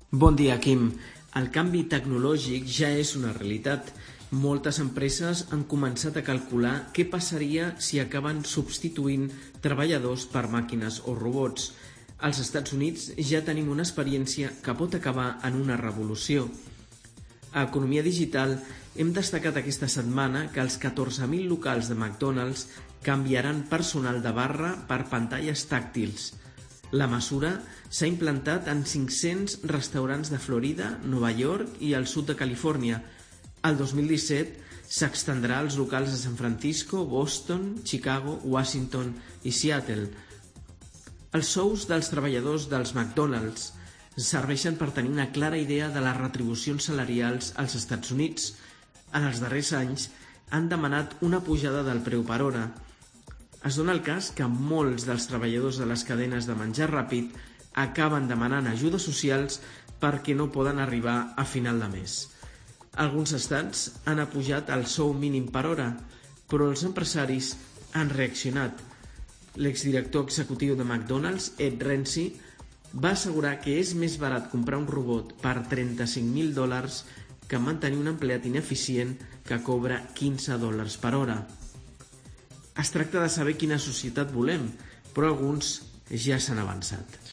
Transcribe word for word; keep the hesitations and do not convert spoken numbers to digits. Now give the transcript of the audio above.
Bon dia, Quim. El canvi tecnològic ja és una realitat. Moltes empreses han començat a calcular què passaria si acaben substituint treballadors per màquines o robots. Als Estats Units ja tenim una experiència que pot acabar en una revolució. A Economia Digital hem destacat aquesta setmana que els catorze mil locals de McDonald's canviaran personal de barra per pantalles tàctils. La mesura s'ha implantat en cinc-cents restaurants de Florida, Nova York i el sud de Califòrnia. El dos mil disset s'extendrà als locals de San Francisco, Boston, Chicago, Washington i Seattle. Els sous dels treballadors dels McDonald's serveixen per tenir una clara idea de les retribucions salarials als Estats Units. En els darrers anys han demanat una pujada del preu per hora. Es dona el cas que molts dels treballadors de les cadenes de menjar ràpid acaben demanant ajudes socials perquè no poden arribar a final de mes. Alguns estats han apujat el sou mínim per hora, però els empresaris han reaccionat. L'exdirector executiu de McDonald's, Ed Rensi, va assegurar que és més barat comprar un robot per trenta-cinc mil dòlars que mantenir un empleat ineficient que cobra quinze dòlars per hora. Es tracta de saber quina societat volem, però alguns ja s'han avançat.